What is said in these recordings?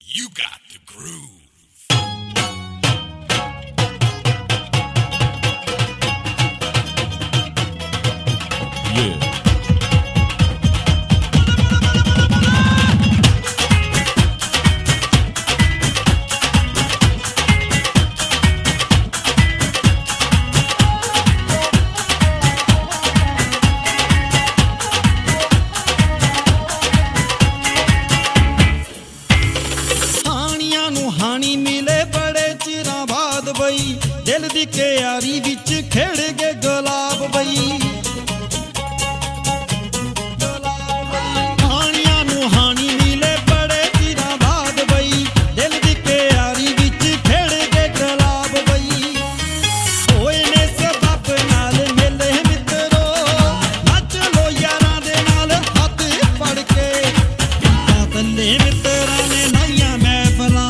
You got the groove. Yeah. ਹਾਣੀ ਮਿਲੇ ਬੜੇ ਚਿਰਾਂ ਬਾਅਦ ਬਈ ਦਿਲ ਦੀ ਕਿਆਰੀ ਵਿੱਚ ਖਿੜ ਗਏ ਗੁਲਾਬ ਬਈ ਹਾਣੀਆਂ ਨੂੰ ਹਾਣੀ ਮਿਲੇ ਬੜੇ ਚਿਰਾਂ ਬਾਅਦ ਬਈ ਦਿਲ ਦੀ ਕਿਆਰੀ ਵਿੱਚ ਖਿੜ ਗਏ ਗੁਲਾਬ ਬਈ ਹੋਏ ਨੇ ਸਬੱਬ ਨਾਲ ਮਿਲੇ ਮਿੱਤਰੋ ਨੱਚ ਲੋ ਯਾਰਾਂ ਦੇ ਨਾਲ ਹੱਥ ਫੜ ਕੇ ਤਾਂ ਥੱਲੇ ਮਿੱਤਰਾਂ ਨੇ ਨਾਈਆਂ ਮਹਿਫਲਾਂ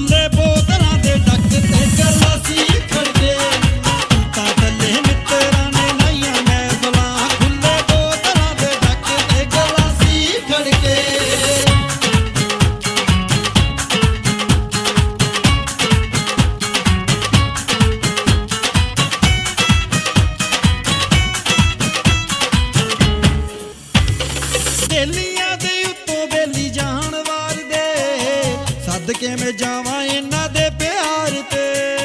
ਬੇਲੀਆਂ ਦੇ ਉੱਤੋਂ ਬੇਲੀ ਜਾਣ ਵਾਰ ਦੇ ਸਦਕੇ ਮੈਂ ਜਾਵਾਂ ਇਹਨਾਂ ਦੇ ਪਿਆਰ ਤੇ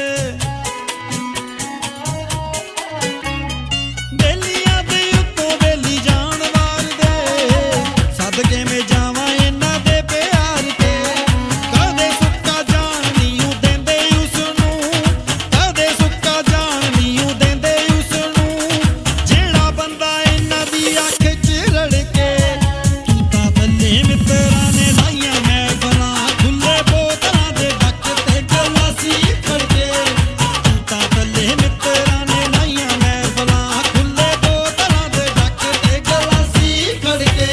ਬੇਲੀਆਂ ਦੇ ਉੱਤੋਂ ਬੇਲੀ ਜਾਣ ਵਾਰ ਦੇ ਸਦਕੇ ਮੈਂ ਜਾਵਾਂ ਇਹਨਾਂ ਦੇ ਪਿਆਰ ਤੇ ਕਦੇ ਸੁੱਕਾ ਜਾਣ ਨਹੀਂ ਦਿੰਦੇ ਉਸ ਨੂੰ ਕਦੇ ਸੁੱਕਾ ਜਾਣ ਨਹੀਂ ਦਿੰਦੇ ਉਸ ਨੂੰ ਜਿਹੜਾ ਬੰਦਾ ਇਹਨਾਂ ਦੀ ਅੱਖ 'ਚ ਰੜਕੇ ਮਿੱਤਰਾਂ ਨੇ ਲਾਈਆਂ ਮਹਿਫਲਾਂ ਖੁੱਲੇ ਬੋਤਲਾਂ ਦੇ ਡੱਕ ਤੇ ਗਲਾਸੀ ਫੜ ਕੇ ਤਾਂ ਥੱਲੇ ਮਿੱਤਰਾਂ ਨੇ ਲਾਈਆਂ ਮਹਿਫਲਾਂ ਖੁੱਲੇ ਬੋਤਲਾਂ ਦੇ ਡੱਕ ਤੇ ਗਲਾਸੀ ਫੜ ਕੇ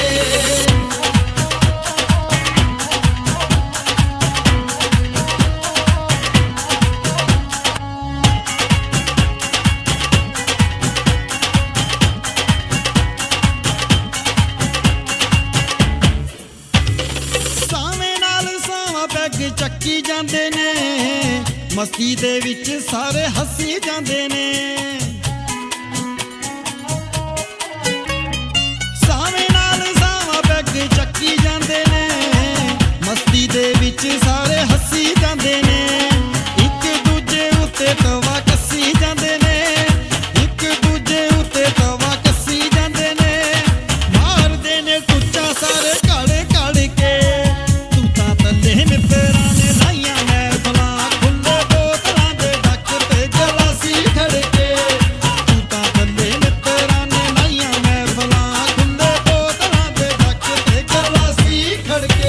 ਪੈਗ ਚੱਕੀ ਜਾਂਦੇ ਨੇ ਮਸਤੀ ਦੇ ਵਿੱਚ ਸਾਰੇ ਹੱਸੀ ਜਾਂਦੇ ਨੇ ਸਾਵੇਂ ਨਾਲ ਸਾਵਾਂ ਪੈਗ ਚੱਕੀ ਜਾਂਦੇ ਨੇ ਮਸਤੀ ਦੇ ਵਿੱਚ ਸਾਰੇ ਹੱਸੀ ਜਾਂਦੇ ਨੇ ਇੱਕ ਦੂਜੇ ਉੱਤੇ ਤਵਾ ਕੱਸੀ ਜਾਂਦੇ ਨੇ ਇੱਕ ਦੂਜੇ ਉੱਤੇ ਤਵਾ ਕੱਸੀ ਜਾਂਦੇ ਨੇ ਮਾਰਦੇ ਨੇ ਟੁੱਚਾ ਸਾਰੇ ਕਾਲੇ ਕਾਲੇ ਕੇ ਤੂੰ ਤਾਂ ਥੱਲੇ ਮਿੱਤਰਾਂ ਨੇ ਲਾਈਆਂ ਮਹਿਫਲਾਂ ਖੁੱਲੇ ਬੋਤਲਾਂ ਦੇ ਡੱਕ ਤੇ ਗਲਾਸੀ ਖੜ ਕੇ ਤੂੰ ਤਾਂ ਥੱਲੇ ਮਿੱਤਰਾਂ ਨੇ ਲਾਈਆਂ ਮਹਿਫਲਾਂ ਖੁੱਲੇ ਬੋਤਲਾਂ ਦੇ ਡੱਕ ਤੇ ਗਲਾਸੀ ਖੜ ਕੇ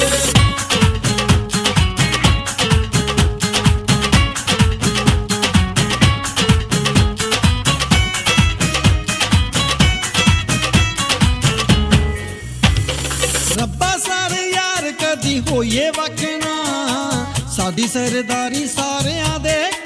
ਰੱਬਾ ਸਾਰੇ ਯਾਰ ਕਦੀ ਹੋਈਏ ਵਕਨਾ ਸਾਡੀ ਸਰਦਾਰੀ ਸਾਰਿਆਂ ਦੇ